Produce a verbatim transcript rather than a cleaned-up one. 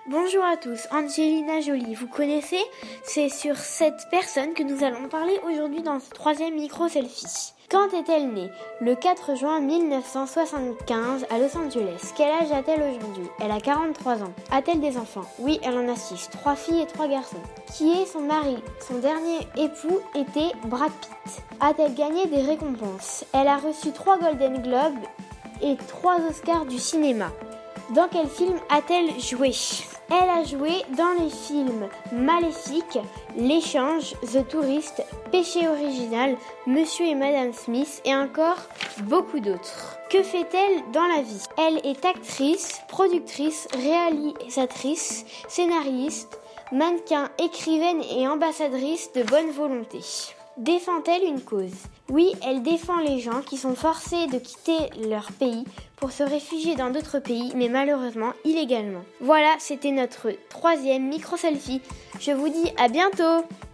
Bonjour à tous, Angelina Jolie, vous connaissez? C'est sur cette personne que nous allons parler aujourd'hui dans ce troisième micro-selfie. Quand est-elle née? Le quatre juin mille neuf cent soixante-quinze à Los Angeles. Quel âge a-t-elle aujourd'hui? Elle a quarante-trois ans. A-t-elle des enfants? Oui, elle en a six, trois filles et trois garçons. Qui est son mari? Son dernier époux était Brad Pitt. A-t-elle gagné des récompenses? Elle a reçu trois Golden Globes et trois Oscars du cinéma. Dans quel film a-t-elle joué? Elle a joué dans les films Maléfique, L'échange, The Tourist, Péché original, Monsieur et Madame Smith et encore beaucoup d'autres. Que fait-elle dans la vie? Elle est actrice, productrice, réalisatrice, scénariste, mannequin, écrivaine et ambassadrice de bonne volonté. Défend-elle une cause? Oui, elle défend les gens qui sont forcés de quitter leur pays pour se réfugier dans d'autres pays, mais malheureusement illégalement. Voilà, c'était notre troisième micro-selfie. Je vous dis à bientôt!